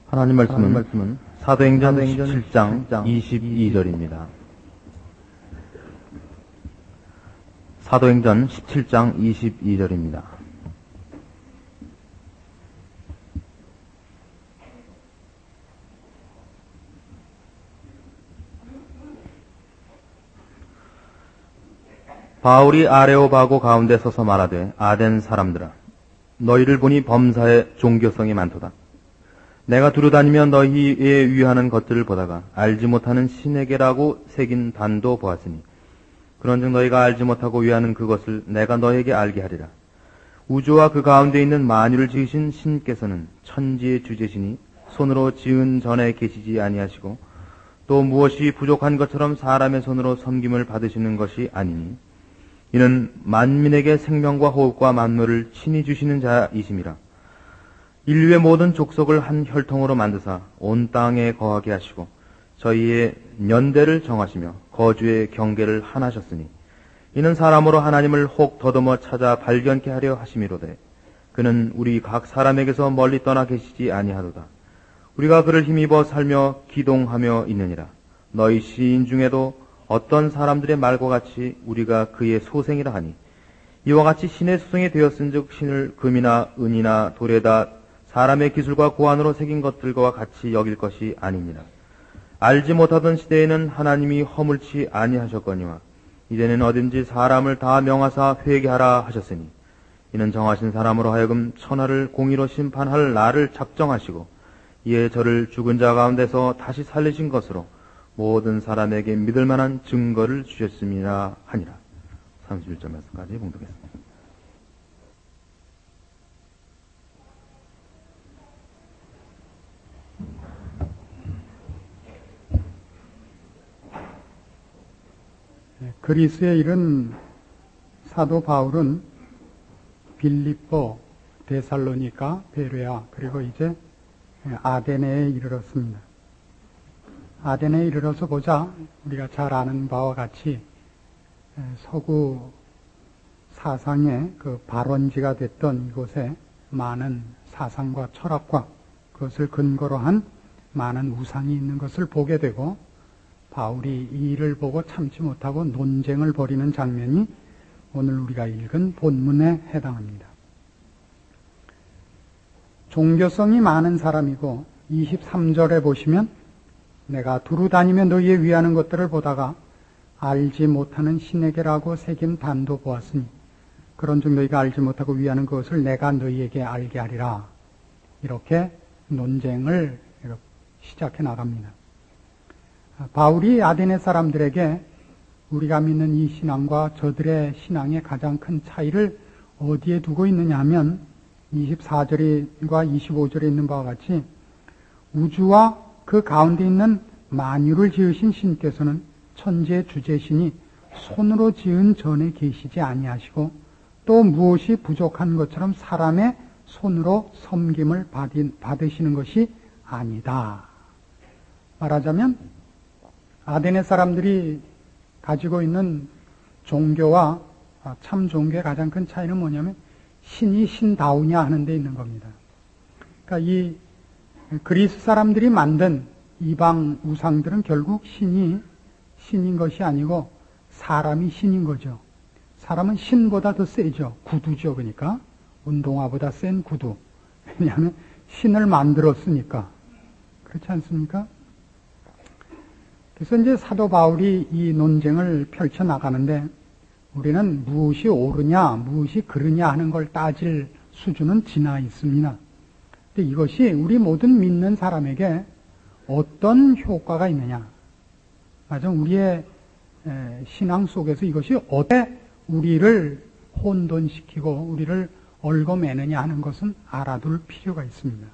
하나님 말씀은 사도행전 17장 22절입니다. 사도행전 17장 22절입니다. 바울이 아레오바고 가운데 서서 말하되, 아덴 사람들아, 너희를 보니 범사에 종교성이 많도다. 내가 두루다니며 너희에 위하는 것들을 보다가 알지 못하는 신에게라고 새긴 단도 보았으니, 그런즉 너희가 알지 못하고 위하는 그것을 내가 너희에게 알게 하리라. 우주와 그 가운데 있는 만유를 지으신 신께서는 천지의 주제시니 손으로 지은 전에 계시지 아니하시고, 또 무엇이 부족한 것처럼 사람의 손으로 섬김을 받으시는 것이 아니니, 이는 만민에게 생명과 호흡과 만물을 친히 주시는 자이심이라. 인류의 모든 족속을 한 혈통으로 만드사 온 땅에 거하게 하시고 저희의 년대를 정하시며 거주의 경계를 하나셨으니, 이는 사람으로 하나님을 혹 더듬어 찾아 발견케 하려 하심이로되, 그는 우리 각 사람에게서 멀리 떠나 계시지 아니하도다. 우리가 그를 힘입어 살며 기동하며 있느니라. 너희 시인 중에도 어떤 사람들의 말과 같이 우리가 그의 소생이라 하니, 이와 같이 신의 소생이 되었은즉 신을 금이나 은이나 돌에다 사람의 기술과 고안으로 새긴 것들과 같이 여길 것이 아니니라. 알지 못하던 시대에는 하나님이 허물치 아니하셨거니와 이제는 어딘지 사람을 다 명하사 회개하라 하셨으니, 이는 정하신 사람으로 하여금 천하를 공의로 심판할 날을 작정하시고 이에 저를 죽은 자 가운데서 다시 살리신 것으로 모든 사람에게 믿을 만한 증거를 주셨음이라 하니라. 31절 말씀까지 봉독했습니다. 그리스에 이른 사도 바울은 빌립보, 데살로니가, 베레아, 그리고 이제 아데네에 이르렀습니다. 아데네에 이르러서 보자 우리가 잘 아는 바와 같이 서구 사상의 그 발원지가 됐던 이곳에 많은 사상과 철학과 그것을 근거로 한 많은 우상이 있는 것을 보게 되고, 바울이 이 일을 보고 참지 못하고 논쟁을 벌이는 장면이 오늘 우리가 읽은 본문에 해당합니다. 종교성이 많은 사람이고, 23절에 보시면 내가 두루 다니며 너희에 위하는 것들을 보다가 알지 못하는 신에게라고 새긴 단도 보았으니, 그런즉 너희가 알지 못하고 위하는 것을 내가 너희에게 알게 하리라. 이렇게 논쟁을 시작해 나갑니다. 바울이 아데네 사람들에게 우리가 믿는 이 신앙과 저들의 신앙의 가장 큰 차이를 어디에 두고 있느냐 하면, 24절과 25절에 있는 바와 같이 우주와 그 가운데 있는 만유를 지으신 신께서는 천지의 주제시니 손으로 지은 전에 계시지 아니하시고, 또 무엇이 부족한 것처럼 사람의 손으로 섬김을 받으시는 것이 아니다. 말하자면 아데네 사람들이 가지고 있는 종교와 참 종교의 가장 큰 차이는 뭐냐면, 신이 신다우냐 하는 데 있는 겁니다. 그러니까 이 그리스 사람들이 만든 이방 우상들은 결국 신이 신인 것이 아니고 사람이 신인 거죠. 사람은 신보다 더 세죠. 구두죠. 그러니까 운동화보다 센 구두. 왜냐하면 신을 만들었으니까. 그렇지 않습니까? 그래서 이제 사도 바울이 이 논쟁을 펼쳐나가는데, 우리는 무엇이 옳으냐 무엇이 그르냐 하는 걸 따질 수준은 지나 있습니다. 근데 이것이 우리 모든 믿는 사람에게 어떤 효과가 있느냐, 맞아, 우리의 신앙 속에서 이것이 어떻게 우리를 혼돈시키고 우리를 얽어매느냐 하는 것은 알아둘 필요가 있습니다.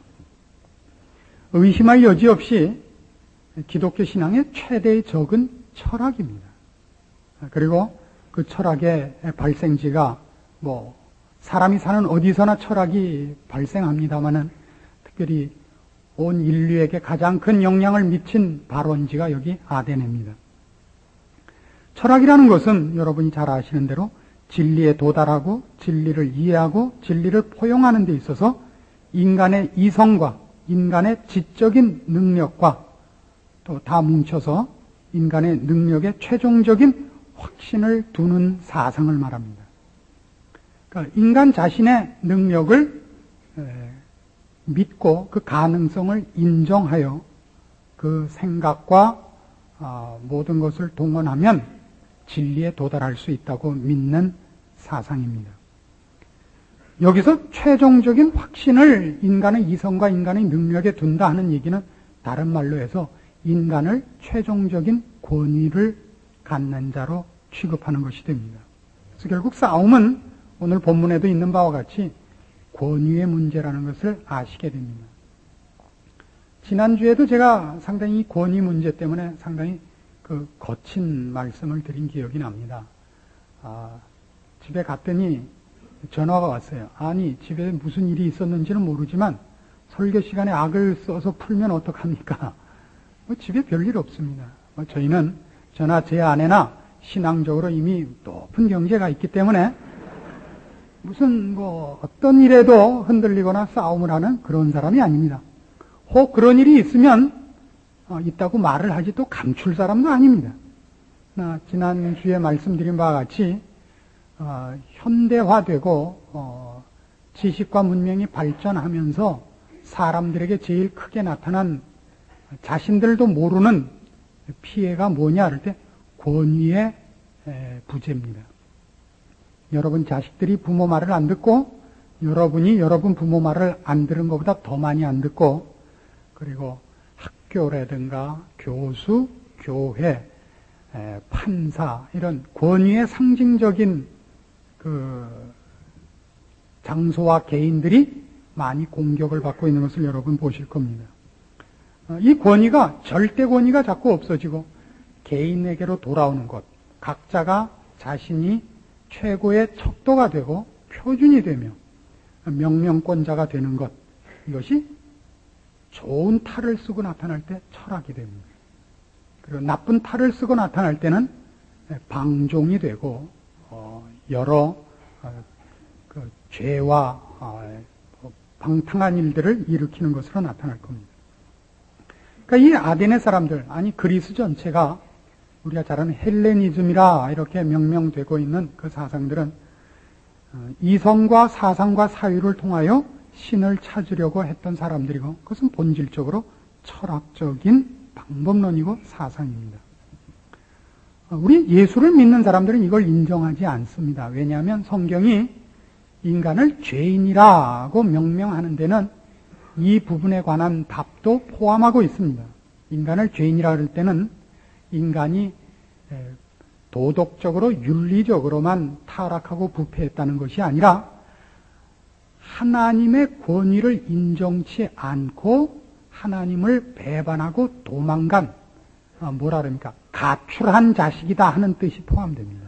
의심할 여지 없이 기독교 신앙의 최대의 적은 철학입니다. 그리고 그 철학의 발생지가 사람이 사는 어디서나 철학이 발생합니다마는, 특별히 온 인류에게 가장 큰 영향을 미친 발원지가 여기 아데네입니다. 철학이라는 것은 여러분이 잘 아시는 대로 진리에 도달하고 진리를 이해하고 진리를 포용하는 데 있어서 인간의 이성과 인간의 지적인 능력과 또 다 뭉쳐서 인간의 능력에 최종적인 확신을 두는 사상을 말합니다. 그러니까 인간 자신의 능력을 믿고 그 가능성을 인정하여 그 생각과 모든 것을 동원하면 진리에 도달할 수 있다고 믿는 사상입니다. 여기서 최종적인 확신을 인간의 이성과 인간의 능력에 둔다 하는 얘기는 다른 말로 해서 인간을 최종적인 권위를 갖는 자로 취급하는 것이 됩니다. 그래서 결국 싸움은 오늘 본문에도 있는 바와 같이 권위의 문제라는 것을 아시게 됩니다. 지난주에도 제가 상당히 이 권위 문제 때문에 상당히 그 거친 말씀을 드린 기억이 납니다. 집에 갔더니 전화가 왔어요. 아니, 집에 무슨 일이 있었는지는 모르지만 설교 시간에 악을 써서 풀면 어떡합니까? 집에 별일 없습니다. 저희는 저나 제 아내나 신앙적으로 이미 높은 경제가 있기 때문에 무슨 어떤 일에도 흔들리거나 싸움을 하는 그런 사람이 아닙니다. 혹 그런 일이 있으면 있다고 말을 하지 또 감출 사람도 아닙니다. 지난주에 말씀드린 바와 같이 현대화되고 지식과 문명이 발전하면서 사람들에게 제일 크게 나타난 자신들도 모르는 피해가 뭐냐 할 때 권위의 부재입니다. 여러분 자식들이 부모 말을 안 듣고 여러분이 여러분 부모 말을 안 들은 것보다 더 많이 안 듣고 그리고 학교라든가 교수, 교회, 판사 이런 권위의 상징적인 그 장소와 개인들이 많이 공격을 받고 있는 것을 여러분 보실 겁니다. 이 권위가 절대 권위가 자꾸 없어지고 개인에게로 돌아오는 것, 각자가 자신이 최고의 척도가 되고 표준이 되며 명령권자가 되는 것, 이것이 좋은 탈을 쓰고 나타날 때 철학이 됩니다. 그리고 나쁜 탈을 쓰고 나타날 때는 방종이 되고 여러 그 죄와 방탕한 일들을 일으키는 것으로 나타날 겁니다. 그러니까 이 아덴의 사람들, 아니 그리스 전체가 우리가 잘 아는 헬레니즘이라 이렇게 명명되고 있는 그 사상들은 이성과 사상과 사유를 통하여 신을 찾으려고 했던 사람들이고 그것은 본질적으로 철학적인 방법론이고 사상입니다. 우리 예수를 믿는 사람들은 이걸 인정하지 않습니다. 왜냐하면 성경이 인간을 죄인이라고 명명하는 데는 이 부분에 관한 답도 포함하고 있습니다. 인간을 죄인이라 할 때는 인간이 도덕적으로 윤리적으로만 타락하고 부패했다는 것이 아니라 하나님의 권위를 인정치 않고 하나님을 배반하고 도망간 뭐라 그럽니까? 가출한 자식이다 하는 뜻이 포함됩니다.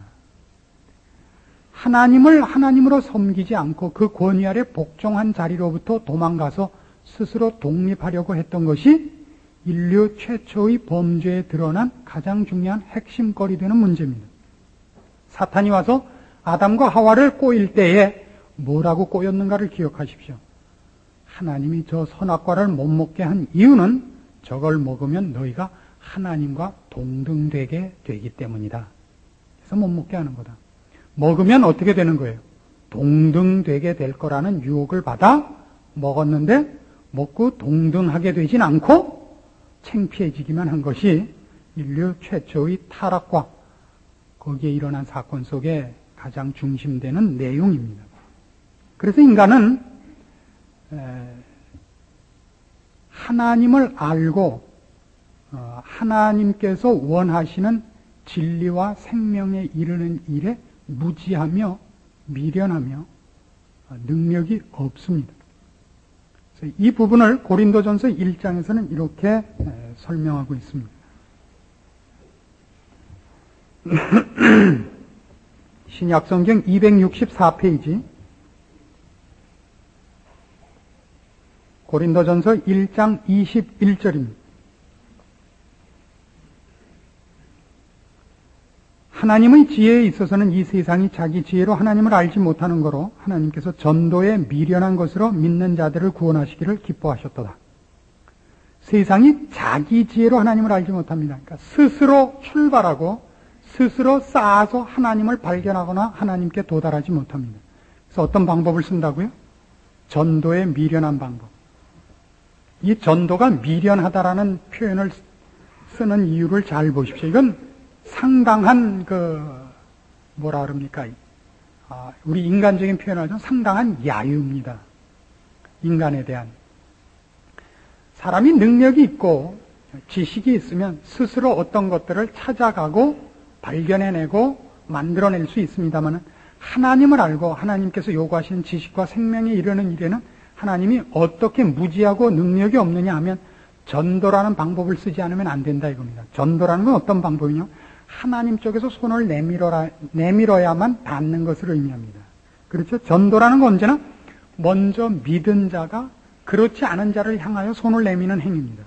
하나님을 하나님으로 섬기지 않고 그 권위 아래 복종한 자리로부터 도망가서 스스로 독립하려고 했던 것이 인류 최초의 범죄에 드러난 가장 중요한 핵심거리 되는 문제입니다. 사탄이 와서 아담과 하와를 꼬일 때에 뭐라고 꼬였는가를 기억하십시오. 하나님이 저 선악과를 못 먹게 한 이유는 저걸 먹으면 너희가 하나님과 동등되게 되기 때문이다. 그래서 못 먹게 하는 거다. 먹으면 어떻게 되는 거예요? 동등되게 될 거라는 유혹을 받아 먹었는데 먹고 동등하게 되진 않고 창피해지기만 한 것이 인류 최초의 타락과 거기에 일어난 사건 속에 가장 중심되는 내용입니다. 그래서 인간은 하나님을 알고 하나님께서 원하시는 진리와 생명에 이르는 일에 무지하며 미련하며 능력이 없습니다. 그래서 이 부분을 고린도전서 1장에서는 이렇게 설명하고 있습니다. 신약성경 264페이지 고린도전서 1장 21절입니다. 하나님의 지혜에 있어서는 이 세상이 자기 지혜로 하나님을 알지 못하는 거로 하나님께서 전도에 미련한 것으로 믿는 자들을 구원하시기를 기뻐하셨도다. 세상이 자기 지혜로 하나님을 알지 못합니다. 그러니까 스스로 출발하고 스스로 쌓아서 하나님을 발견하거나 하나님께 도달하지 못합니다. 그래서 어떤 방법을 쓴다고요? 전도의 미련한 방법. 이 전도가 미련하다라는 표현을 쓰는 이유를 잘 보십시오. 이건 상당한 뭐라 그럽니까? 우리 인간적인 표현을 하자면 상당한 야유입니다. 인간에 대한. 사람이 능력이 있고 지식이 있으면 스스로 어떤 것들을 찾아가고 발견해내고 만들어낼 수 있습니다만 하나님을 알고 하나님께서 요구하시는 지식과 생명에 이르는 일에는 하나님이 어떻게 무지하고 능력이 없느냐 하면 전도라는 방법을 쓰지 않으면 안 된다 이겁니다. 전도라는 건 어떤 방법이냐? 하나님 쪽에서 손을 내밀어야만 닿는 것을 의미합니다. 그렇죠? 전도라는 건 언제나 먼저 믿은 자가 그렇지 않은 자를 향하여 손을 내미는 행위입니다.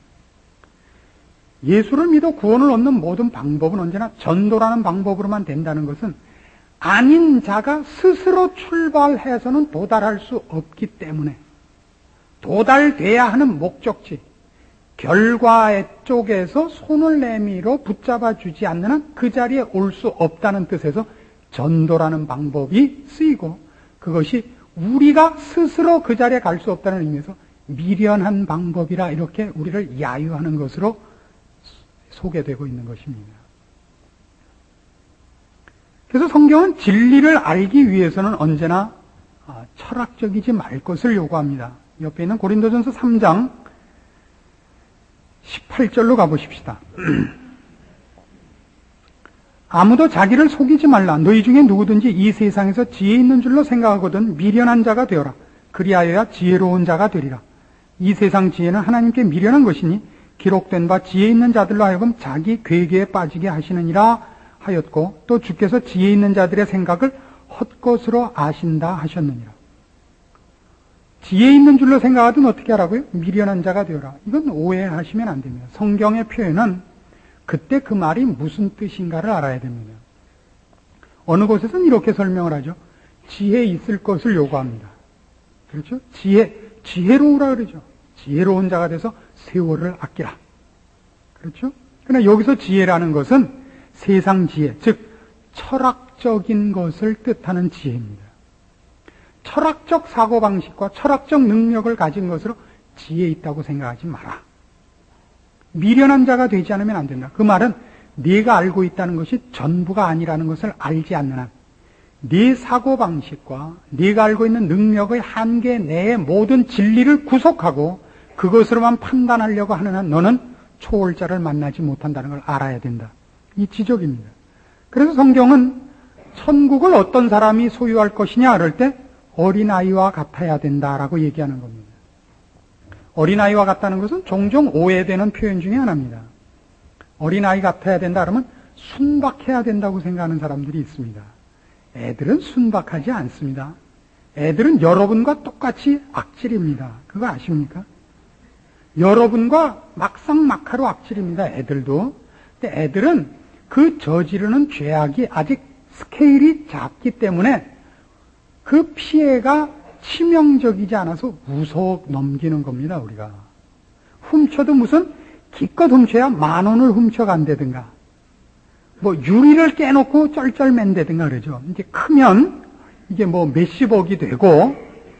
예수를 믿어 구원을 얻는 모든 방법은 언제나 전도라는 방법으로만 된다는 것은 아닌 자가 스스로 출발해서는 도달할 수 없기 때문에 도달돼야 하는 목적지, 결과의 쪽에서 손을 내밀어 붙잡아 주지 않는 한 그 자리에 올 수 없다는 뜻에서 전도라는 방법이 쓰이고 그것이 우리가 스스로 그 자리에 갈 수 없다는 의미에서 미련한 방법이라 이렇게 우리를 야유하는 것으로 소개되고 있는 것입니다. 그래서 성경은 진리를 알기 위해서는 언제나 철학적이지 말 것을 요구합니다. 옆에 있는 고린도전서 3장 18절로 가보십시다. 아무도 자기를 속이지 말라. 너희 중에 누구든지 이 세상에서 지혜 있는 줄로 생각하거든 미련한 자가 되어라. 그리하여야 지혜로운 자가 되리라. 이 세상 지혜는 하나님께 미련한 것이니 기록된 바 지혜 있는 자들로 하여금 자기 괴계에 빠지게 하시느니라 하였고 또 주께서 지혜 있는 자들의 생각을 헛것으로 아신다 하셨느니라. 지혜 있는 줄로 생각하든 어떻게 하라고요? 미련한 자가 되어라. 이건 오해하시면 안 됩니다. 성경의 표현은 그때 그 말이 무슨 뜻인가를 알아야 됩니다. 어느 곳에서는 이렇게 설명을 하죠. 지혜 있을 것을 요구합니다. 그렇죠? 지혜로우라 그러죠. 지혜로운 자가 돼서 세월을 아끼라. 그렇죠? 그러나 여기서 지혜라는 것은 세상 지혜, 즉 철학적인 것을 뜻하는 지혜입니다. 철학적 사고방식과 철학적 능력을 가진 것으로 지혜 있다고 생각하지 마라. 미련한 자가 되지 않으면 안 된다. 그 말은 네가 알고 있다는 것이 전부가 아니라는 것을 알지 않는 한 네 사고방식과 네가 알고 있는 능력의 한계 내의 모든 진리를 구속하고 그것으로만 판단하려고 하는 한 너는 초월자를 만나지 못한다는 걸 알아야 된다. 이 지적입니다. 그래서 성경은 천국을 어떤 사람이 소유할 것이냐 그럴 때 어린아이와 같아야 된다라고 얘기하는 겁니다. 어린아이와 같다는 것은 종종 오해되는 표현 중에 하나입니다. 어린아이 같아야 된다 그러면 순박해야 된다고 생각하는 사람들이 있습니다. 애들은 순박하지 않습니다. 애들은 여러분과 똑같이 악질입니다. 그거 아십니까? 여러분과 막상막하로 악질입니다. 애들도. 근데 애들은 그 저지르는 죄악이 아직 스케일이 작기 때문에 그 피해가 치명적이지 않아서 무서워 넘기는 겁니다, 우리가. 훔쳐도 무슨 기껏 훔쳐야 10,000원을 훔쳐간다든가, 유리를 깨놓고 쩔쩔맨다든가 그러죠. 이제 크면 이게 몇십억이 되고,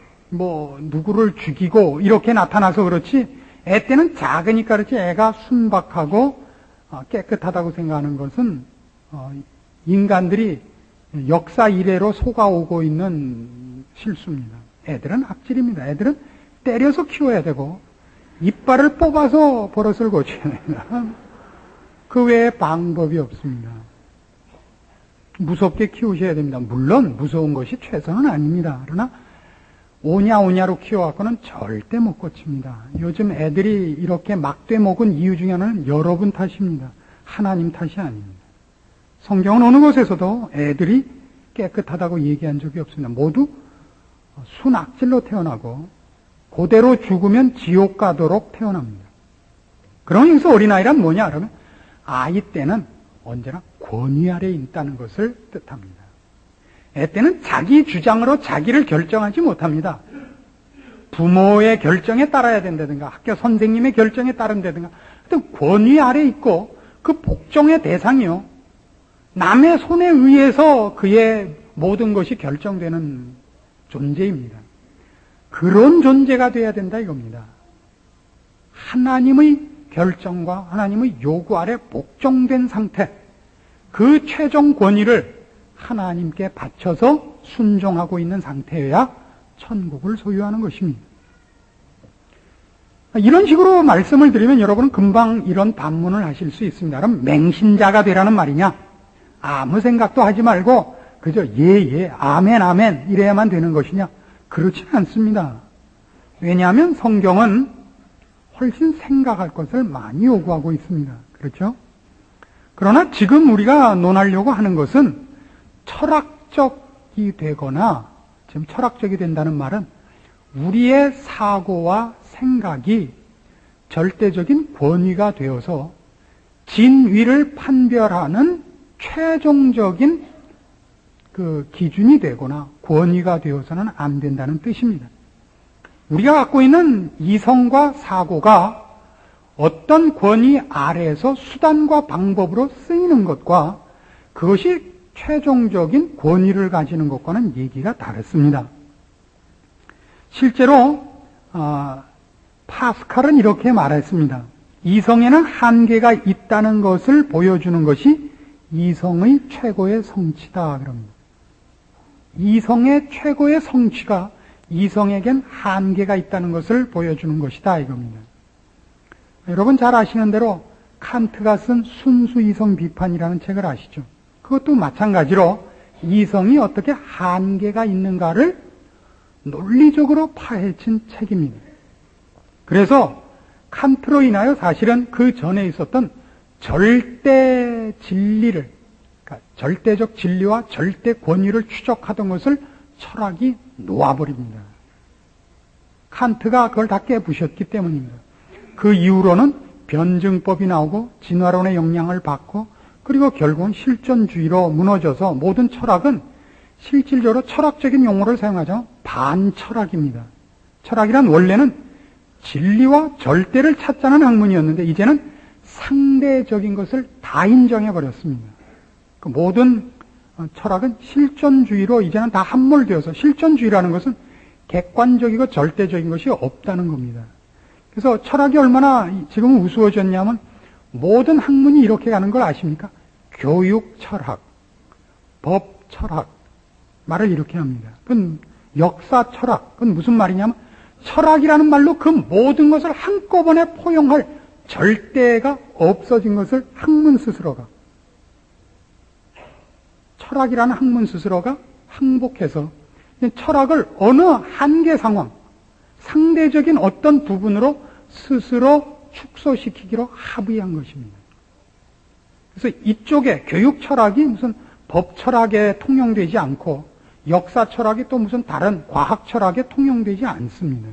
누구를 죽이고 이렇게 나타나서 그렇지, 애 때는 작으니까 그렇지, 애가 순박하고 깨끗하다고 생각하는 것은 인간들이 역사 이래로 속아오고 있는 실수입니다. 애들은 악질입니다. 애들은 때려서 키워야 되고 이빨을 뽑아서 버릇을 고쳐야 됩니다. 그 외에 방법이 없습니다. 무섭게 키우셔야 됩니다. 물론 무서운 것이 최선은 아닙니다. 그러나 오냐오냐로 키워갖고는 절대 못 고칩니다. 요즘 애들이 이렇게 막대 먹은 이유 중에 하나는 여러분 탓입니다. 하나님 탓이 아닙니다. 성경은 어느 곳에서도 애들이 깨끗하다고 얘기한 적이 없습니다. 모두 순악질로 태어나고 그대로 죽으면 지옥 가도록 태어납니다. 그럼 여기서 어린아이란 뭐냐 그러면 아이 때는 언제나 권위 아래에 있다는 것을 뜻합니다. 애 때는 자기 주장으로 자기를 결정하지 못합니다. 부모의 결정에 따라야 된다든가 학교 선생님의 결정에 따른다든가 하여튼 권위 아래 있고 그 복종의 대상이요. 남의 손에 의해서 그의 모든 것이 결정되는 존재입니다. 그런 존재가 되어야 된다 이겁니다. 하나님의 결정과 하나님의 요구 아래 복종된 상태, 그 최종 권위를 하나님께 바쳐서 순종하고 있는 상태여야 천국을 소유하는 것입니다. 이런 식으로 말씀을 드리면 여러분은 금방 이런 반문을 하실 수 있습니다. 그럼 맹신자가 되라는 말이냐? 아무 생각도 하지 말고 그저 예, 아멘, 아멘 이래야만 되는 것이냐? 그렇지는 않습니다. 왜냐하면 성경은 훨씬 생각할 것을 많이 요구하고 있습니다. 그렇죠? 그러나 지금 우리가 논하려고 하는 것은 철학적이 되거나, 지금 철학적이 된다는 말은 우리의 사고와 생각이 절대적인 권위가 되어서 진위를 판별하는 최종적인 그 기준이 되거나 권위가 되어서는 안 된다는 뜻입니다. 우리가 갖고 있는 이성과 사고가 어떤 권위 아래에서 수단과 방법으로 쓰이는 것과 그것이 최종적인 권위를 가지는 것과는 얘기가 다릅니다. 실제로 파스칼은 이렇게 말했습니다. 이성에는 한계가 있다는 것을 보여주는 것이 이성의 최고의 성취다 그럽니다. 이성의 최고의 성취가 이성에겐 한계가 있다는 것을 보여주는 것이다 이겁니다. 여러분 잘 아시는 대로 칸트가 쓴 순수 이성 비판이라는 책을 아시죠? 그것도 마찬가지로 이성이 어떻게 한계가 있는가를 논리적으로 파헤친 책입니다. 그래서 칸트로 인하여 사실은 그 전에 있었던 절대 진리를, 그러니까 절대적 진리와 절대 권위를 추적하던 것을 철학이 놓아버립니다. 칸트가 그걸 다 깨부셨기 때문입니다. 그 이후로는 변증법이 나오고 진화론의 영향을 받고 그리고 결국은 실존주의로 무너져서 모든 철학은 실질적으로 철학적인 용어를 사용하죠. 반철학입니다. 철학이란 원래는 진리와 절대를 찾자는 학문이었는데 이제는 상대적인 것을 다 인정해버렸습니다. 그 모든 철학은 실존주의로 이제는 다 함몰되어서 실존주의라는 것은 객관적이고 절대적인 것이 없다는 겁니다. 그래서 철학이 얼마나 지금 우스워졌냐면 모든 학문이 이렇게 가는 걸 아십니까? 교육철학, 법철학 말을 이렇게 합니다. 그건 역사철학, 그건 무슨 말이냐면 철학이라는 말로 그 모든 것을 한꺼번에 포용할 절대가 없어진 것을 학문 스스로가 철학이라는 학문 스스로가 항복해서 철학을 어느 한계 상황, 상대적인 어떤 부분으로 스스로 축소시키기로 합의한 것입니다. 그래서 이쪽에 교육 철학이 무슨 법 철학에 통용되지 않고 역사 철학이 또 무슨 다른 과학 철학에 통용되지 않습니다.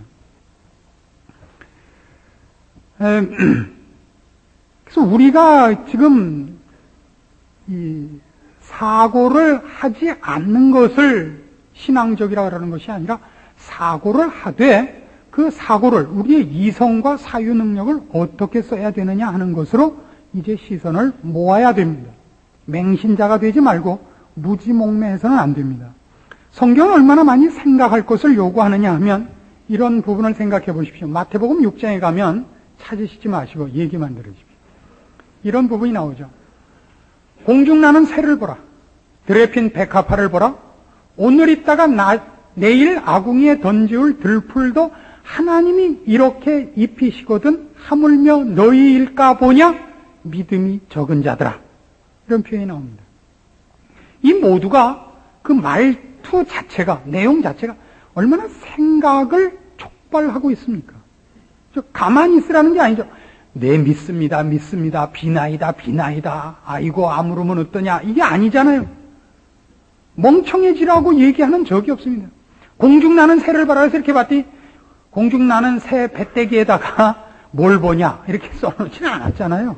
그래서 우리가 지금 이 사고를 하지 않는 것을 신앙적이라고 하는 것이 아니라 사고를 하되 그 사고를 우리의 이성과 사유 능력을 어떻게 써야 되느냐 하는 것으로 이제 시선을 모아야 됩니다. 맹신자가 되지 말고 무지몽매해서는 안 됩니다. 성경은 얼마나 많이 생각할 것을 요구하느냐 하면 이런 부분을 생각해 보십시오. 마태복음 6장에 가면 찾으시지 마시고 얘기만 들으십시오. 이런 부분이 나오죠. 공중나는 새를 보라. 들에 핀 백합화를 보라. 오늘 있다가 내일 아궁이에 던지울 들풀도 하나님이 이렇게 입히시거든 하물며 너희일까 보냐? 믿음이 적은 자들아. 이런 표현이 나옵니다. 이 모두가 그 말투 자체가, 내용 자체가 얼마나 생각을 촉발하고 있습니까? 가만히 있으라는 게 아니죠. 네, 믿습니다, 믿습니다, 비나이다, 아이고, 아무르면 어떠냐. 이게 아니잖아요. 멍청해지라고 얘기하는 적이 없습니다. 공중나는 새를 봐라 해서 이렇게 봤더니 공중나는 새 배때기에다가 뭘 보냐 이렇게 써놓지는 않았잖아요.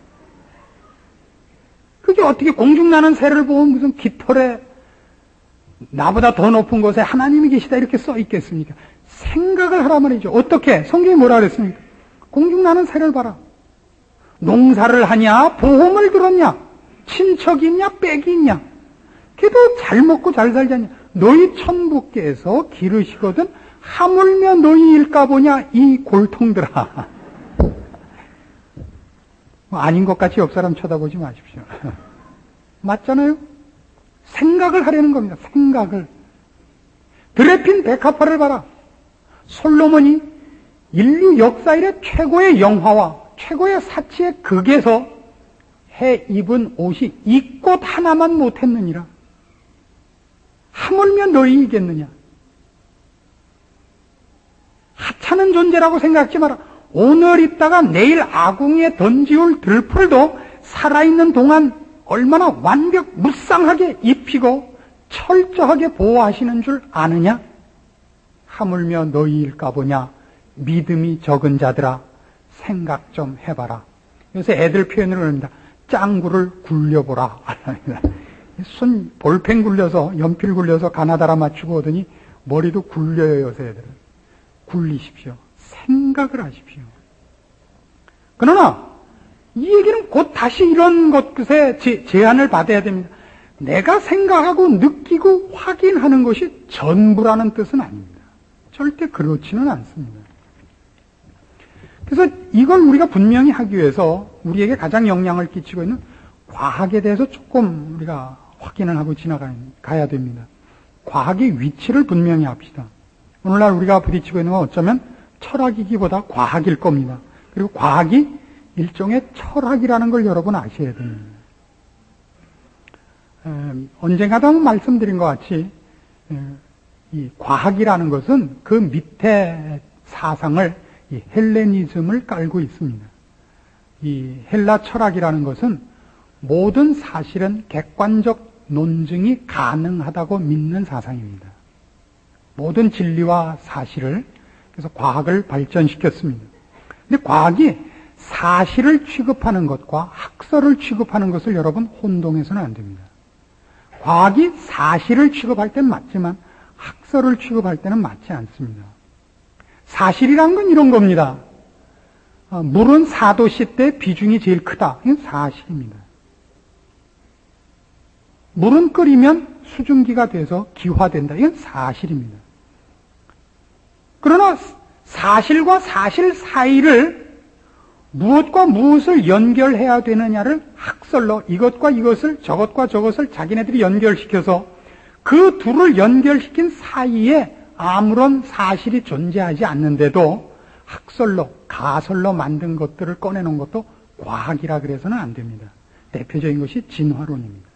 그게 어떻게 공중나는 새를 보면 무슨 깃털에 나보다 더 높은 곳에 하나님이 계시다 이렇게 써 있겠습니까? 생각을 하라 말이죠. 어떻게? 성경이 뭐라 그랬습니까? 공중나는 새를 봐라. 농사를 하냐? 보험을 들었냐? 친척이 있냐? 빽이 있냐? 걔도 잘 먹고 잘 살자냐? 너희 천부께서 기르시거든 하물며 너희 일까 보냐? 이 골통들아. 아닌 것 같이 옆 사람 쳐다보지 마십시오. 맞잖아요? 생각을 하려는 겁니다. 생각을. 드레핀 백합화를 봐라. 솔로몬이 인류 역사 이래 최고의 영화와 최고의 사치의 극에서 해 입은 옷이 이 꽃 하나만 못했느니라. 하물며 너희이겠느냐. 하찮은 존재라고 생각하지 마라. 오늘 입다가 내일 아궁이에 던지올 들풀도 살아있는 동안 얼마나 무쌍하게 입히고 철저하게 보호하시는 줄 아느냐? 하물며 너희일까 보냐? 믿음이 적은 자들아, 생각 좀 해봐라. 요새 애들 표현으로 합니다. 짱구를 굴려보라. 손 볼펜 굴려서 연필 굴려서 가나다라 맞추고 오더니 머리도 굴려요. 요새 애들은. 굴리십시오. 생각을 하십시오. 그러나 이 얘기는 곧 다시 이런 것에 제한을 받아야 됩니다. 내가 생각하고 느끼고 확인하는 것이 전부라는 뜻은 아닙니다. 절대 그렇지는 않습니다. 그래서 이걸 우리가 분명히 하기 위해서 우리에게 가장 영향을 끼치고 있는 과학에 대해서 조금 우리가 확인을 하고 지나가야 됩니다. 과학의 위치를 분명히 합시다. 오늘날 우리가 부딪히고 있는 건 어쩌면 철학이기보다 과학일 겁니다. 그리고 과학이 일종의 철학이라는 걸 여러분 아셔야 됩니다. 언젠가도 한번 말씀드린 것 같이 이 과학이라는 것은 그 밑에 사상을 이 헬레니즘을 깔고 있습니다. 이 헬라 철학이라는 것은 모든 사실은 객관적 논증이 가능하다고 믿는 사상입니다. 모든 진리와 사실을 그래서 과학을 발전시켰습니다. 근데 과학이 사실을 취급하는 것과 학설을 취급하는 것을 여러분 혼동해서는 안 됩니다. 과학이 사실을 취급할 땐 맞지만 학설을 취급할 때는 맞지 않습니다. 사실이란 건 이런 겁니다. 물은 4도씨 때 비중이 제일 크다. 이건 사실입니다. 물은 끓이면 수증기가 돼서 기화된다. 이건 사실입니다. 그러나 사실과 사실 사이를 무엇과 무엇을 연결해야 되느냐를 학설로 이것과 이것을 저것과 저것을 자기네들이 연결시켜서 그 둘을 연결시킨 사이에 아무런 사실이 존재하지 않는데도 학설로 가설로 만든 것들을 꺼내놓은 것도 과학이라 그래서는 안 됩니다. 대표적인 것이 진화론입니다.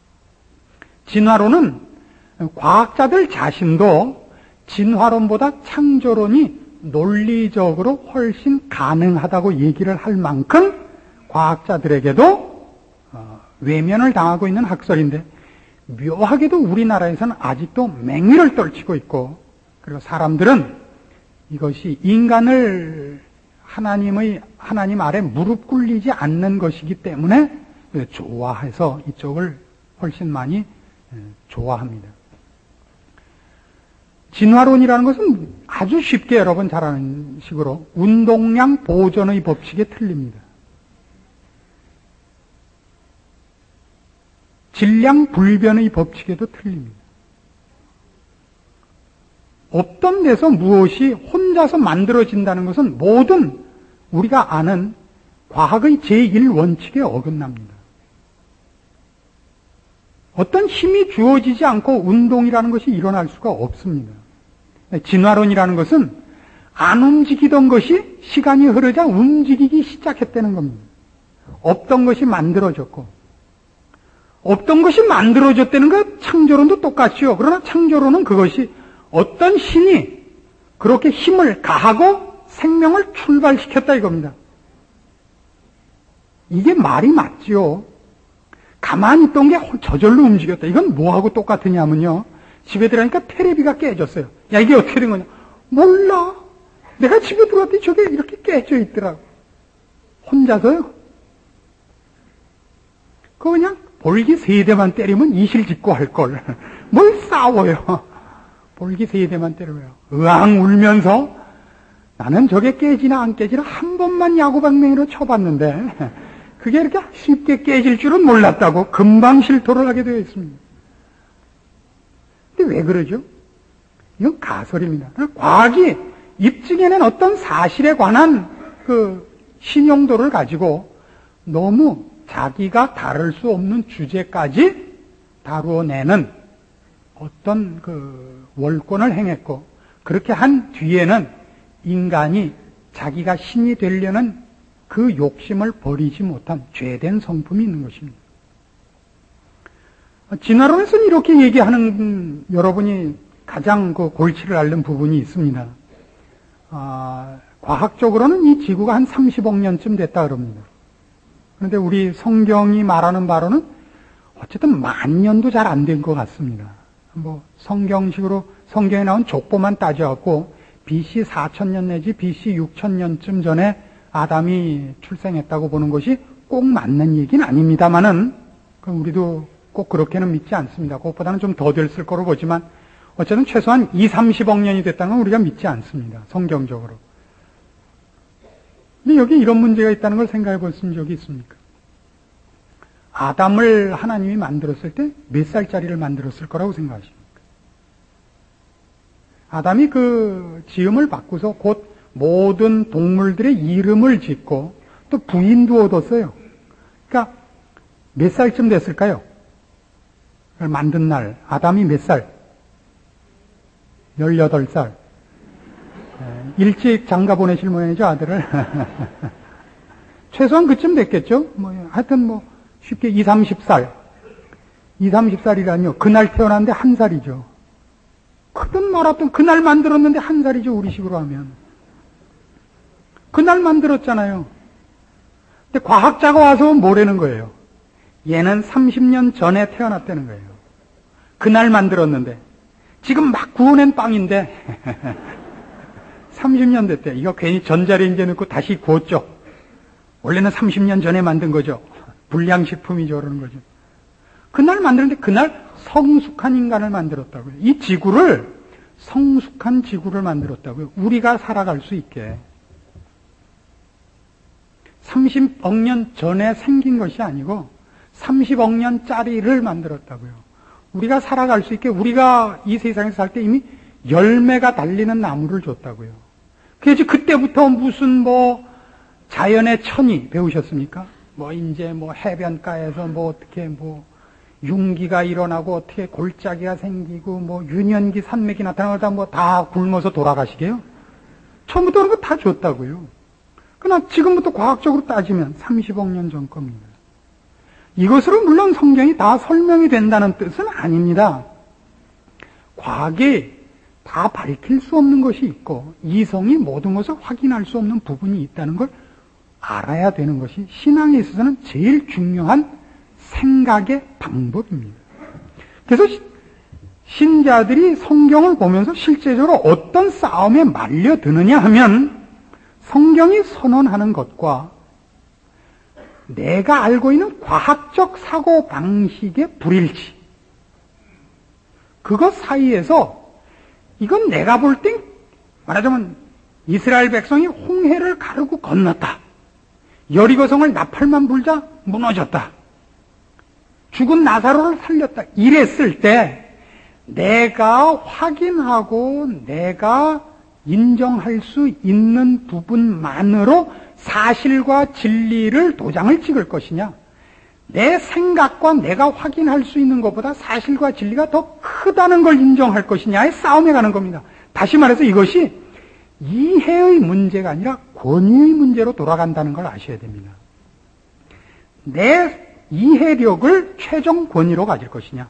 진화론은 과학자들 자신도 진화론보다 창조론이 논리적으로 훨씬 가능하다고 얘기를 할 만큼 과학자들에게도 외면을 당하고 있는 학설인데 묘하게도 우리나라에서는 아직도 맹위를 떨치고 있고 그리고 사람들은 이것이 인간을 하나님 아래 무릎 꿇리지 않는 것이기 때문에 좋아해서 이쪽을 훨씬 많이 좋아합니다. 진화론이라는 것은 아주 쉽게 여러분 잘 아는 식으로 운동량 보존의 법칙에 틀립니다. 질량 불변의 법칙에도 틀립니다. 없던 데서 무엇이 혼자서 만들어진다는 것은 모든 우리가 아는 과학의 제1원칙에 어긋납니다. 어떤 힘이 주어지지 않고 운동이라는 것이 일어날 수가 없습니다. 진화론이라는 것은 안 움직이던 것이 시간이 흐르자 움직이기 시작했다는 겁니다. 없던 것이 만들어졌고 없던 것이 만들어졌다는 것 창조론도 똑같이요. 그러나 창조론은 그것이 어떤 신이 그렇게 힘을 가하고 생명을 출발시켰다 이겁니다. 이게 말이 맞지요. 가만히 있던 게 저절로 움직였다. 이건 뭐하고 똑같으냐면요. 집에 들어가니까 테레비가 깨졌어요. 야, 이게 어떻게 된 거냐? 몰라. 내가 집에 들어갔더니 저게 이렇게 깨져 있더라고. 혼자서요. 그거 그냥 볼기 3대만 때리면 이실직고 할 걸. 뭘 싸워요. 볼기 3대만 때려요. 으앙 울면서 나는 저게 깨지나 안 깨지나 한 번만 야구방망이로 쳐봤는데 그게 이렇게 쉽게 깨질 줄은 몰랐다고 금방 실토를 하게 되어 있습니다. 근데 왜 그러죠? 이건 가설입니다. 과학이 입증해낸 어떤 사실에 관한 그 신용도를 가지고 너무 자기가 다룰 수 없는 주제까지 다루어내는 어떤 그 월권을 행했고, 그렇게 한 뒤에는 인간이 자기가 신이 되려는 그 욕심을 버리지 못한 죄된 성품이 있는 것입니다. 진화론에서는 이렇게 얘기하는 여러분이 가장 그 골치를 앓는 부분이 있습니다. 과학적으로는 이 지구가 한 30억 년쯤 됐다 그럽니다. 그런데 우리 성경이 말하는 바로는 어쨌든 10,000년도 잘 안 된 것 같습니다. 뭐 성경식으로 성경에 나온 족보만 따져갖고 BC 4,000년 내지 BC 6,000년쯤 전에 아담이 출생했다고 보는 것이 꼭 맞는 얘기는 아닙니다만은 우리도 꼭 그렇게는 믿지 않습니다. 그것보다는 좀 더 됐을 거로 보지만 어쨌든 최소한 20-30억 년이 됐다는 건 우리가 믿지 않습니다. 성경적으로. 근데 여기 이런 문제가 있다는 걸 생각해 보신 적이 있습니까? 아담을 하나님이 만들었을 때 몇 살짜리를 만들었을 거라고 생각하십니까? 아담이 그 지음을 받고서 곧 모든 동물들의 이름을 짓고 또 부인도 얻었어요. 그러니까 몇 살쯤 됐을까요? 그걸 만든 날 아담이 몇 살? 18살. 일찍 장가 보내실 모양이죠, 아들을. 최소한 그쯤 됐겠죠? 하여튼 쉽게 20-30살. 20-30살이라뇨. 그날 태어났는데 1살이죠. 크든 말았든 그날 만들었는데 1살이죠, 우리식으로 하면. 그날 만들었잖아요. 근데 과학자가 와서 뭐라는 거예요? 얘는 30년 전에 태어났다는 거예요. 그날 만들었는데. 지금 막 구워낸 빵인데 30년 됐대. 이거 괜히 전자레인지에 넣고 다시 구웠죠. 원래는 30년 전에 만든 거죠. 불량식품이죠. 그러는 거죠. 그날 만들었는데 그날 성숙한 인간을 만들었다고요. 이 지구를 성숙한 지구를 만들었다고요. 우리가 살아갈 수 있게. 30억 년 전에 생긴 것이 아니고 30억 년짜리를 만들었다고요. 우리가 살아갈 수 있게 우리가 이 세상에서 살 때 이미 열매가 달리는 나무를 줬다고요. 그래서 그때부터 무슨 자연의 천이 배우셨습니까? 이제 해변가에서 어떻게 융기가 일어나고 어떻게 골짜기가 생기고 유년기 산맥이 나타나고 다 굶어서 돌아가시게요? 처음부터 그런 거 다 줬다고요. 그러나 지금부터 과학적으로 따지면 30억 년 전 겁니다. 이것으로 물론 성경이 다 설명이 된다는 뜻은 아닙니다. 과학이 다 밝힐 수 없는 것이 있고 이성이 모든 것을 확인할 수 없는 부분이 있다는 걸 알아야 되는 것이 신앙에 있어서는 제일 중요한 생각의 방법입니다. 그래서 신자들이 성경을 보면서 실제적으로 어떤 싸움에 말려드느냐 하면 성경이 선언하는 것과 내가 알고 있는 과학적 사고 방식의 불일치, 그것 사이에서 이건 내가 볼 땐 말하자면 이스라엘 백성이 홍해를 가르고 건넜다. 여리고성을 나팔만 불자 무너졌다. 죽은 나사로를 살렸다. 이랬을 때 내가 확인하고 내가 인정할 수 있는 부분만으로 사실과 진리를 도장을 찍을 것이냐, 내 생각과 내가 확인할 수 있는 것보다 사실과 진리가 더 크다는 걸 인정할 것이냐의 싸움에 가는 겁니다. 다시 말해서 이것이 이해의 문제가 아니라 권위의 문제로 돌아간다는 걸 아셔야 됩니다. 내 이해력을 최종 권위로 가질 것이냐,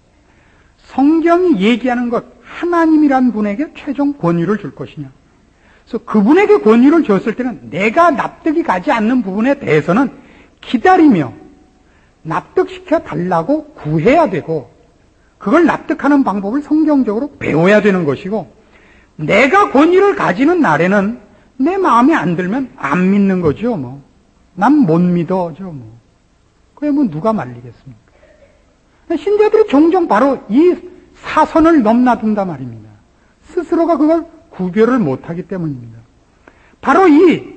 성경이 얘기하는 것, 하나님이란 분에게 최종 권위를 줄 것이냐. 그래서 그분에게 권위를 줬을 때는 내가 납득이 가지 않는 부분에 대해서는 기다리며 납득시켜 달라고 구해야 되고, 그걸 납득하는 방법을 성경적으로 배워야 되는 것이고, 내가 권위를 가지는 날에는 내 마음에 안 들면 안 믿는 거죠. 난 못 믿어죠. 그게 누가 말리겠습니까? 신자들이 종종 바로 이 사선을 넘나든단 말입니다. 스스로가 그걸 구별을 못하기 때문입니다. 바로 이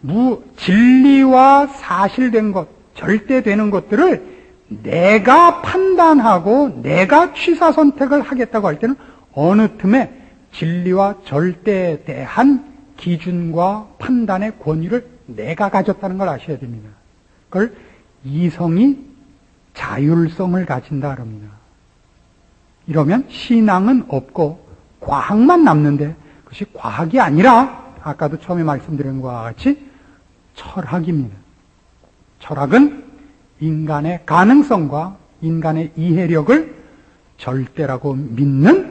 진리와 사실된 것, 절대되는 것들을 내가 판단하고 내가 취사 선택을 하겠다고 할 때는 어느 틈에 진리와 절대에 대한 기준과 판단의 권위를 내가 가졌다는 걸 아셔야 됩니다. 그걸 이성이 자율성을 가진다 그럽니다. 이러면 신앙은 없고 과학만 남는데 그것이 과학이 아니라 아까도 처음에 말씀드린 것과 같이 철학입니다. 철학은 인간의 가능성과 인간의 이해력을 절대라고 믿는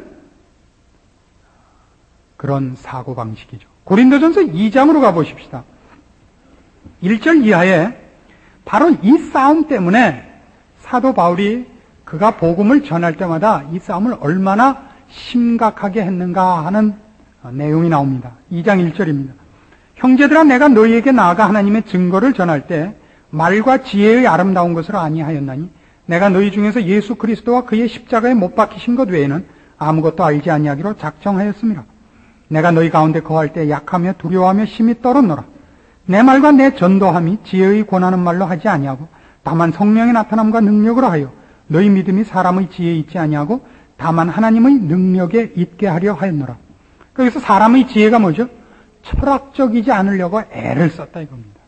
그런 사고방식이죠. 고린도전서 2장으로 가보십시다. 1절 이하에 바로 이 싸움 때문에 사도 바울이 그가 복음을 전할 때마다 이 싸움을 얼마나 심각하게 했는가 하는 내용이 나옵니다. 2장 1절입니다. 형제들아 내가 너희에게 나아가 하나님의 증거를 전할 때 말과 지혜의 아름다운 것을 아니하였나니 내가 너희 중에서 예수 그리스도와 그의 십자가에 못 박히신 것 외에는 아무것도 알지 아니하기로 작정하였습니다. 내가 너희 가운데 거할 때 약하며 두려워하며 심히 떨었노라. 내 말과 내 전도함이 지혜의 권하는 말로 하지 아니하고 다만 성령의 나타남과 능력으로 하여 너희 믿음이 사람의 지혜에 있지 아니하고 다만 하나님의 능력에 있게 하려 하였노라. 그래서 사람의 지혜가 뭐죠? 철학적이지 않으려고 애를 썼다 이겁니다.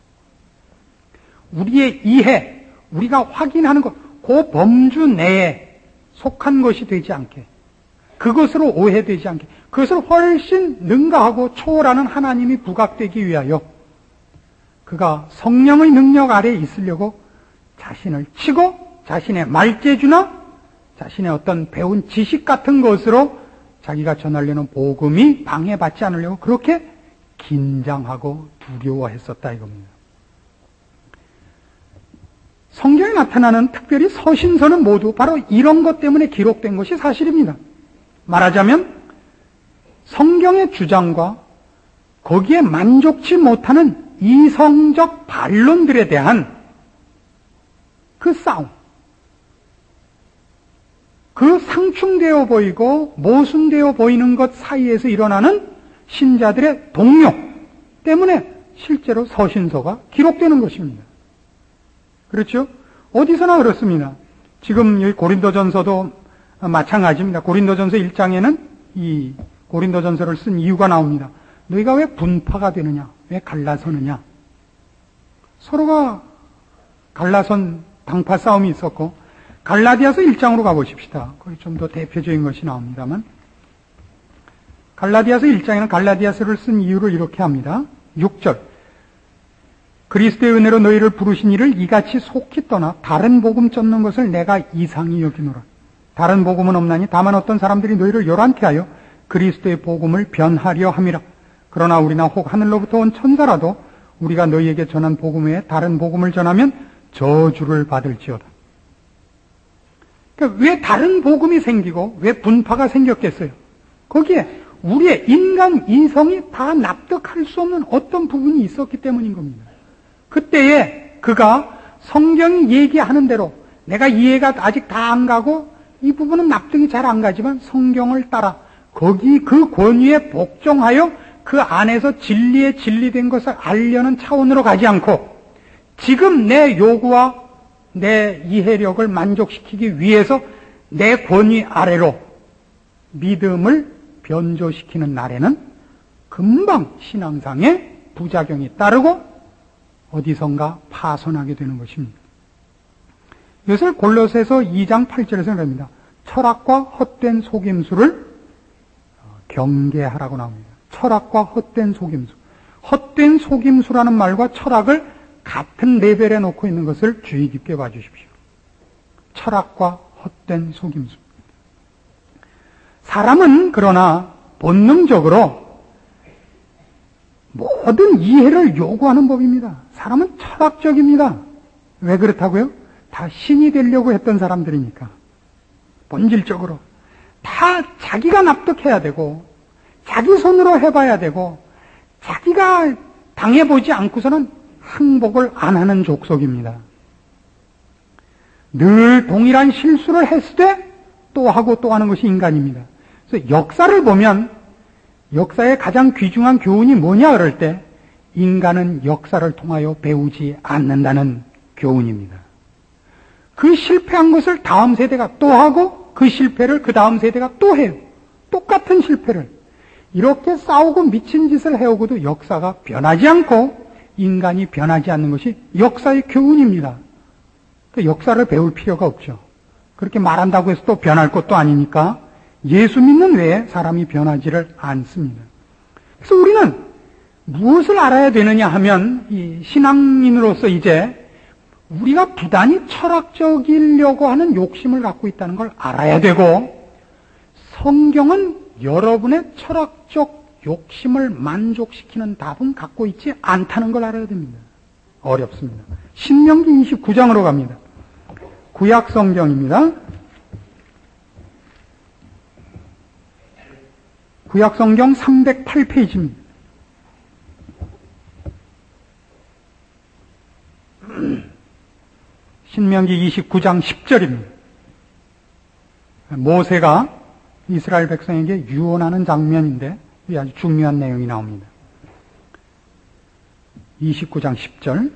우리의 이해, 우리가 확인하는 것, 그 범주 내에 속한 것이 되지 않게, 그것으로 오해되지 않게, 그것을 훨씬 능가하고 초월하는 하나님이 부각되기 위하여 그가 성령의 능력 아래에 있으려고 자신을 치고 자신의 말재주나 자신의 어떤 배운 지식 같은 것으로 자기가 전하려는 복음이 방해받지 않으려고 그렇게 긴장하고 두려워했었다 이겁니다. 성경에 나타나는 특별히 서신서는 모두 바로 이런 것 때문에 기록된 것이 사실입니다. 말하자면 성경의 주장과 거기에 만족치 못하는 이성적 반론들에 대한 그 싸움, 그 상충되어 보이고 모순되어 보이는 것 사이에서 일어나는 신자들의 동요 때문에 실제로 서신서가 기록되는 것입니다. 그렇죠? 어디서나 그렇습니다. 지금 여기 고린도전서도 마찬가지입니다. 고린도전서 1장에는 이 고린도전서를 쓴 이유가 나옵니다. 너희가 왜 분파가 되느냐? 왜 갈라서느냐? 서로가 갈라선 당파 싸움이 있었고, 갈라디아서 1장으로 가보십시다. 거기 좀 더 대표적인 것이 나옵니다만, 갈라디아서 1장에는 갈라디아서를 쓴 이유를 이렇게 합니다. 6절. 그리스도의 은혜로 너희를 부르신 이를 이같이 속히 떠나 다른 복음 쫓는 것을 내가 이상히 여기노라. 다른 복음은 없나니 다만 어떤 사람들이 너희를 요란케 하여 그리스도의 복음을 변하려 함이라. 그러나 우리나 혹 하늘로부터 온 천사라도 우리가 너희에게 전한 복음 외에 다른 복음을 전하면 저주를 받을지어다. 그러니까 왜 다른 복음이 생기고 왜 분파가 생겼겠어요? 거기에 우리의 인간 이성이 다 납득할 수 없는 어떤 부분이 있었기 때문인 겁니다. 그때에 그가 성경이 얘기하는 대로 내가 이해가 아직 다 안 가고 이 부분은 납득이 잘 안 가지만 성경을 따라 거기 그 권위에 복종하여 그 안에서 진리에 진리된 것을 알려는 차원으로 가지 않고 지금 내 요구와 내 이해력을 만족시키기 위해서 내 권위 아래로 믿음을 변조시키는 날에는 금방 신앙상의 부작용이 따르고 어디선가 파손하게 되는 것입니다. 이것을 골로새서 2장 8절에서 그럽니다. 철학과 헛된 속임수를 경계하라고 나옵니다. 철학과 헛된 속임수. 헛된 속임수라는 말과 철학을 같은 레벨에 놓고 있는 것을 주의 깊게 봐주십시오. 철학과 헛된 속임수. 사람은 그러나 본능적으로 모든 이해를 요구하는 법입니다. 사람은 철학적입니다. 왜 그렇다고요? 다 신이 되려고 했던 사람들이니까. 본질적으로. 다 자기가 납득해야 되고 자기 손으로 해봐야 되고 자기가 당해보지 않고서는 항복을 안 하는 족속입니다. 늘 동일한 실수를 했을 때 또 하고 또 하는 것이 인간입니다. 그래서 역사를 보면 역사의 가장 귀중한 교훈이 뭐냐 그럴 때 인간은 역사를 통하여 배우지 않는다는 교훈입니다. 그 실패한 것을 다음 세대가 또 하고 그 실패를 그 다음 세대가 또 해요. 똑같은 실패를. 이렇게 싸우고 미친 짓을 해오고도 역사가 변하지 않고 인간이 변하지 않는 것이 역사의 교훈입니다. 역사를 배울 필요가 없죠. 그렇게 말한다고 해서 또 변할 것도 아니니까 예수 믿는 외에 사람이 변하지를 않습니다. 그래서 우리는 무엇을 알아야 되느냐 하면 이 신앙인으로서 이제 우리가 부단히 철학적이려고 하는 욕심을 갖고 있다는 걸 알아야 되고 성경은 여러분의 철학적 욕심을 만족시키는 답은 갖고 있지 않다는 걸 알아야 됩니다. 어렵습니다. 신명기 29장으로 갑니다. 구약 성경입니다. 구약 성경 308페이지입니다. 신명기 29장 10절입니다. 모세가 이스라엘 백성에게 유언하는 장면인데 이 아주 중요한 내용이 나옵니다. 29장 10절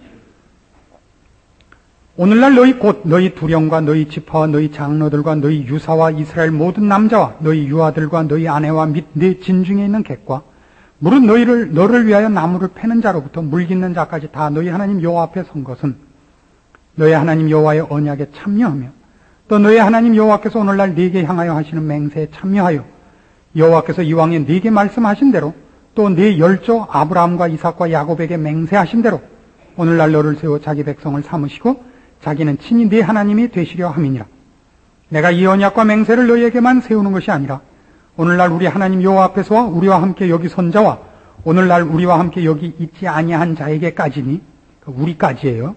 오늘날 너희 곧 너희 두령과 너희 지파와 너희 장로들과 너희 유사와 이스라엘 모든 남자와 너희 유아들과 너희 아내와 및 네 진중에 있는 객과 무릇 너를 위하여 나무를 패는 자로부터 물 깃는 자까지 다 너희 하나님 여호와 앞에 선 것은 너희 하나님 여호와의 언약에 참여하며 또 너희 하나님 여호와께서 오늘날 네게 향하여 하시는 맹세에 참여하여 여호와께서 이왕에 네게 말씀하신 대로 또 네 열조 아브라함과 이삭과 야곱에게 맹세하신 대로 오늘날 너를 세워 자기 백성을 삼으시고 자기는 친히 네 하나님이 되시려 함이니라. 내가 이 언약과 맹세를 너희에게만 세우는 것이 아니라 오늘날 우리 하나님 여호와 앞에서와 우리와 함께 여기 선 자와 오늘날 우리와 함께 여기 있지 아니한 자에게까지니 우리까지예요.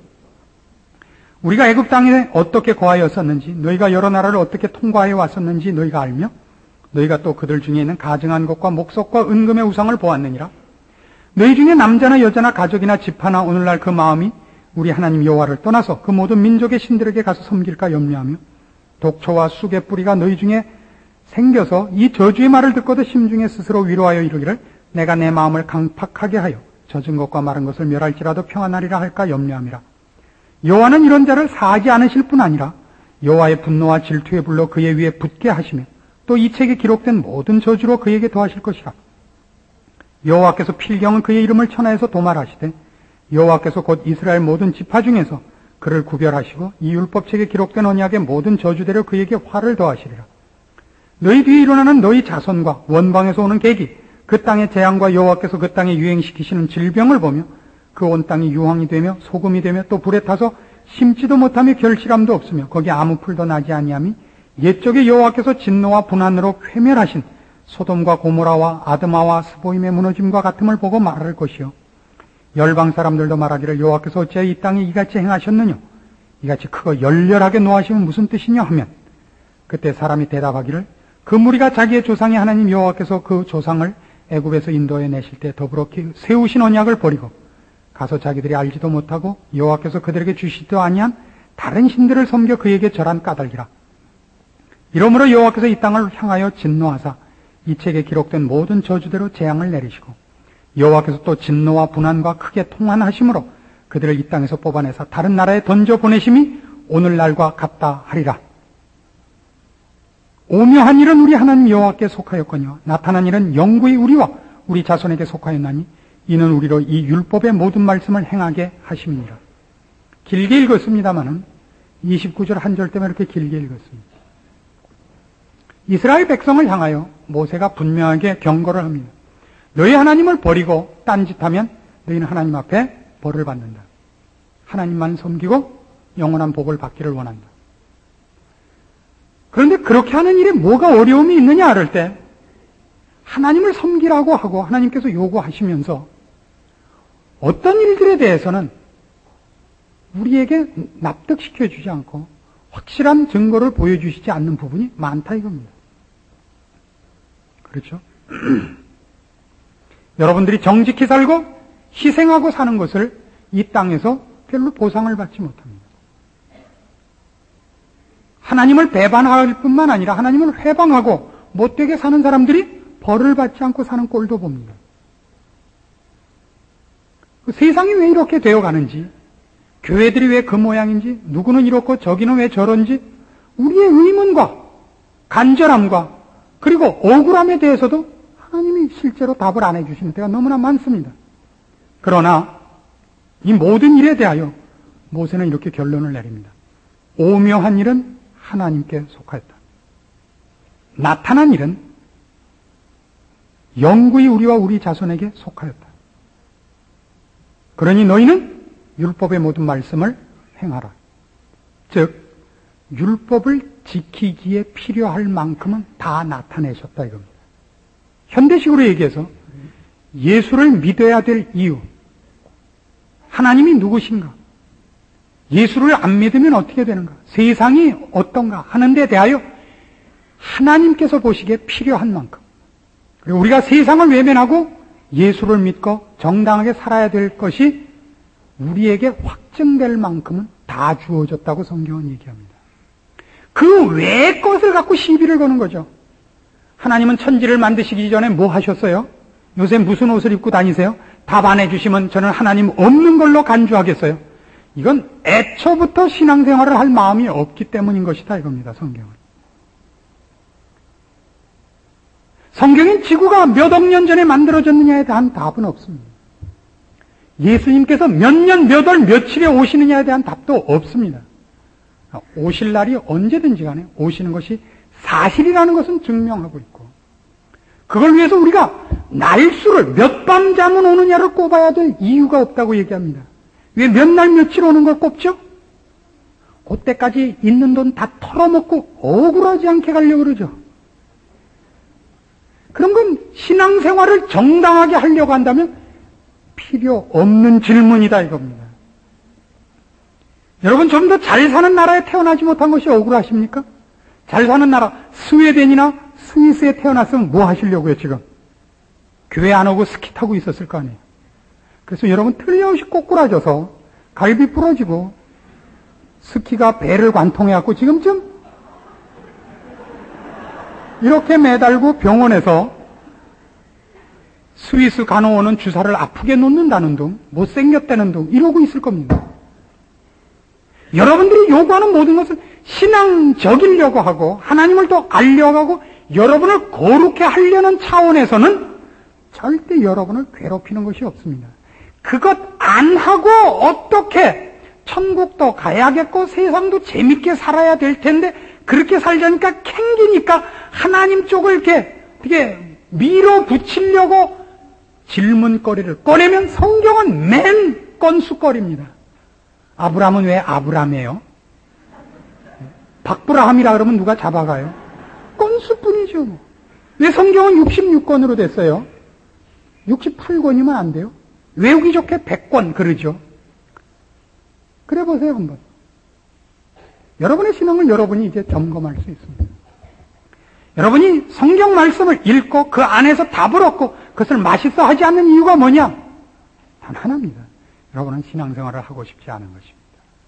우리가 애굽 땅에 어떻게 거하였었는지 너희가 여러 나라를 어떻게 통과해 왔었는지 너희가 알며 너희가 또 그들 중에 있는 가증한 것과 목석과 은금의 우상을 보았느니라. 너희 중에 남자나 여자나 가족이나 집하나 오늘날 그 마음이 우리 하나님 여호와를 떠나서 그 모든 민족의 신들에게 가서 섬길까 염려하며 독초와 쑥의 뿌리가 너희 중에 생겨서 이 저주의 말을 듣고도 심중에 스스로 위로하여 이르기를 내가 내 마음을 강팍하게 하여 젖은 것과 마른 것을 멸할지라도 평안하리라 할까 염려함이라. 여호와는 이런 자를 사하지 않으실 뿐 아니라 여호와의 분노와 질투의 불로 그의 위에 붙게 하시며 또 이 책에 기록된 모든 저주로 그에게 더하실 것이라. 여호와께서 필경은 그의 이름을 천하에서 도말하시되 여호와께서 곧 이스라엘 모든 지파 중에서 그를 구별하시고 이 율법책에 기록된 언약의 모든 저주대로 그에게 화를 더하시리라. 너희 뒤에 일어나는 너희 자손과 원방에서 오는 객이 그 땅의 재앙과 여호와께서 그 땅에 유행시키시는 질병을 보며 그 온 땅이 유황이 되며 소금이 되며 또 불에 타서 심지도 못하며 결실함도 없으며 거기 아무 풀도 나지 아니하며 옛적에 여호와께서 진노와 분한으로 회멸하신 소돔과 고모라와 아드마와 스보임의 무너짐과 같음을 보고 말할 것이요 열방 사람들도 말하기를 여호와께서 어찌하여 이 땅에 이같이 행하셨느냐 이같이 크고 열렬하게 노하시면 무슨 뜻이냐 하면 그때 사람이 대답하기를 그 무리가 자기의 조상의 하나님 여호와께서 그 조상을 애굽에서 인도해 내실 때 더불어 세우신 언약을 버리고 가서 자기들이 알지도 못하고 여호와께서 그들에게 주시지도 아니한 다른 신들을 섬겨 그에게 절한 까닭이라. 이러므로 여호와께서 이 땅을 향하여 진노하사 이 책에 기록된 모든 저주대로 재앙을 내리시고 여호와께서 또 진노와 분한과 크게 통한하심으로 그들을 이 땅에서 뽑아내사 다른 나라에 던져 보내심이 오늘날과 같다 하리라. 오묘한 일은 우리 하나님 여호와께 속하였거니와 나타난 일은 영구히 우리와 우리 자손에게 속하였나니 이는 우리로 이 율법의 모든 말씀을 행하게 하심이니라. 길게 읽었습니다마는 29절 한 절 때문에 이렇게 길게 읽었습니다. 이스라엘 백성을 향하여 모세가 분명하게 경고를 합니다. 너희 하나님을 버리고 딴짓하면 너희는 하나님 앞에 벌을 받는다. 하나님만 섬기고 영원한 복을 받기를 원한다. 그런데 그렇게 하는 일에 뭐가 어려움이 있느냐 할 때 하나님을 섬기라고 하고 하나님께서 요구하시면서 어떤 일들에 대해서는 우리에게 납득시켜주지 않고 확실한 증거를 보여주시지 않는 부분이 많다 이겁니다. 그렇죠? 여러분들이 정직히 살고 희생하고 사는 것을 이 땅에서 별로 보상을 받지 못합니다. 하나님을 배반할 뿐만 아니라 하나님을 회방하고 못되게 사는 사람들이 벌을 받지 않고 사는 꼴도 봅니다. 세상이 왜 이렇게 되어가는지, 교회들이 왜 그 모양인지, 누구는 이렇고 저기는 왜 저런지, 우리의 의문과 간절함과 그리고 억울함에 대해서도 하나님이 실제로 답을 안 해주시는 때가 너무나 많습니다. 그러나 이 모든 일에 대하여 모세는 이렇게 결론을 내립니다. 오묘한 일은 하나님께 속하였다. 나타난 일은 영구히 우리와 우리 자손에게 속하였다. 그러니 너희는 율법의 모든 말씀을 행하라. 즉 율법을 지키기에 필요할 만큼은 다 나타내셨다 이겁니다. 현대식으로 얘기해서 예수를 믿어야 될 이유, 하나님이 누구신가, 예수를 안 믿으면 어떻게 되는가, 세상이 어떤가 하는 데 대하여 하나님께서 보시기에 필요한 만큼, 그리고 우리가 세상을 외면하고 예수를 믿고 정당하게 살아야 될 것이 우리에게 확증될 만큼은 다 주어졌다고 성경은 얘기합니다. 그 외의 것을 갖고 시비를 거는 거죠. 하나님은 천지를 만드시기 전에 뭐 하셨어요? 요새 무슨 옷을 입고 다니세요? 답 안 해주시면 저는 하나님 없는 걸로 간주하겠어요. 이건 애초부터 신앙생활을 할 마음이 없기 때문인 것이다 이겁니다. 성경엔 지구가 몇 억 년 전에 만들어졌느냐에 대한 답은 없습니다. 예수님께서 몇 년, 몇 월, 며칠에 오시느냐에 대한 답도 없습니다. 오실 날이 언제든지 간에 오시는 것이 사실이라는 것은 증명하고 있고, 그걸 위해서 우리가 날수를 몇 밤 자면 오느냐를 꼽아야 될 이유가 없다고 얘기합니다. 왜 몇 날 며칠 오는 걸 꼽죠? 그때까지 있는 돈 다 털어먹고 억울하지 않게 가려고 그러죠. 그런 건 신앙생활을 정당하게 하려고 한다면 필요 없는 질문이다 이겁니다. 여러분, 좀 더 잘 사는 나라에 태어나지 못한 것이 억울하십니까? 잘 사는 나라 스웨덴이나 스위스에 태어났으면 뭐 하시려고요 지금? 교회 안 오고 스키 타고 있었을 거 아니에요. 그래서 여러분 틀림없이 꼬꾸라져서 갈비 부러지고 스키가 배를 관통해갖고 지금쯤 이렇게 매달고 병원에서 스위스 간호원은 주사를 아프게 놓는다는 둥, 못생겼다는 둥 이러고 있을 겁니다. 여러분들이 요구하는 모든 것은 신앙적이려고 하고 하나님을 더 알려고 하고 여러분을 거룩해 하려는 차원에서는 절대 여러분을 괴롭히는 것이 없습니다. 그것 안 하고 어떻게 천국도 가야겠고 세상도 재밌게 살아야 될 텐데 그렇게 살자니까 캥기니까 하나님 쪽을 이렇게 밀어붙이려고 질문거리를 꺼내면 성경은 맨 건수거리입니다. 아브라함은 왜 아브라함이에요? 박브라함이라 그러면 누가 잡아가요? 건수뿐이죠. 뭐. 왜 성경은 66권으로 됐어요? 68권이면 안 돼요? 외우기 좋게 100권 그러죠. 그래 보세요 한번. 여러분의 신앙을 여러분이 이제 점검할 수 있습니다. 여러분이 성경 말씀을 읽고 그 안에서 답을 얻고 그것을 맛있어 하지 않는 이유가 뭐냐? 단 하나입니다. 여러분은 신앙생활을 하고 싶지 않은 것입니다.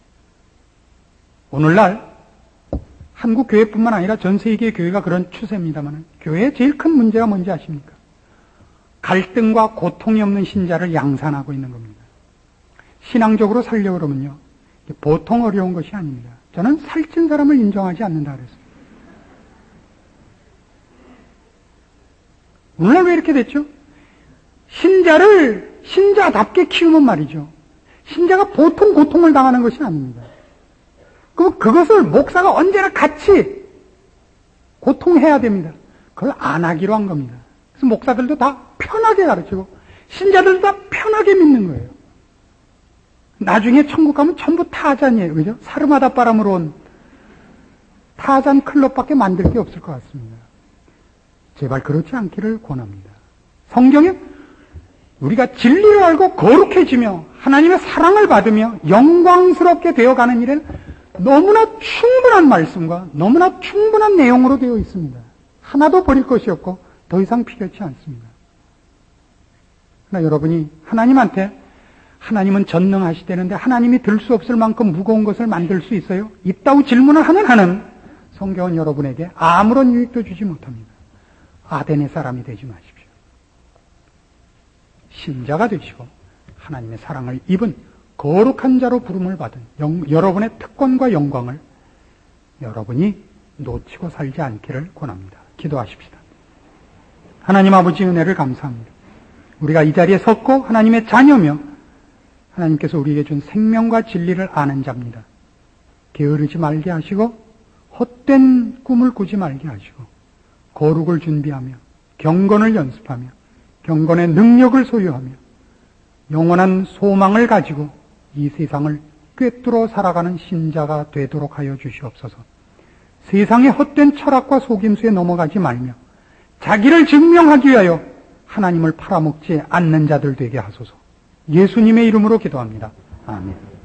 오늘날 한국 교회뿐만 아니라 전 세계의 교회가 그런 추세입니다만 교회의 제일 큰 문제가 뭔지 아십니까? 갈등과 고통이 없는 신자를 양산하고 있는 겁니다. 신앙적으로 살려고 그러면요. 보통 어려운 것이 아닙니다. 저는 살찐 사람을 인정하지 않는다 그랬어요. 오늘날 왜 이렇게 됐죠? 신자를 신자답게 키우면 말이죠. 신자가 보통 고통을 당하는 것이 아닙니다. 그럼 그것을 목사가 언제나 같이 고통해야 됩니다. 그걸 안 하기로 한 겁니다. 그래서 목사들도 다 편하게 가르치고 신자들도 다 편하게 믿는 거예요. 나중에 천국 가면 전부 타잔이에요. 그죠? 사르마다 바람으로 온 타잔 클럽밖에 만들 게 없을 것 같습니다. 제발 그렇지 않기를 권합니다. 성경에 우리가 진리를 알고 거룩해지며 하나님의 사랑을 받으며 영광스럽게 되어가는 일에는 너무나 충분한 말씀과 너무나 충분한 내용으로 되어 있습니다. 하나도 버릴 것이 없고 더 이상 필요치 않습니다. 그러나 여러분이 하나님한테 하나님은 전능하시다는데 하나님이 들 수 없을 만큼 무거운 것을 만들 수 있어요? 있다고 질문을 하는 한은 성경은 여러분에게 아무런 유익도 주지 못합니다. 아덴의 사람이 되지 마십시오. 신자가 되시고 하나님의 사랑을 입은 거룩한 자로 부름을 받은 여러분의 특권과 영광을 여러분이 놓치고 살지 않기를 권합니다. 기도하십시다. 하나님 아버지 은혜를 감사합니다. 우리가 이 자리에 섰고 하나님의 자녀며 하나님께서 우리에게 준 생명과 진리를 아는 자입니다. 게으르지 말게 하시고 헛된 꿈을 꾸지 말게 하시고 거룩을 준비하며 경건을 연습하며 경건의 능력을 소유하며 영원한 소망을 가지고 이 세상을 꿰뚫어 살아가는 신자가 되도록 하여 주시옵소서. 세상의 헛된 철학과 속임수에 넘어가지 말며 자기를 증명하기 위하여 하나님을 팔아먹지 않는 자들 되게 하소서. 예수님의 이름으로 기도합니다. 아멘.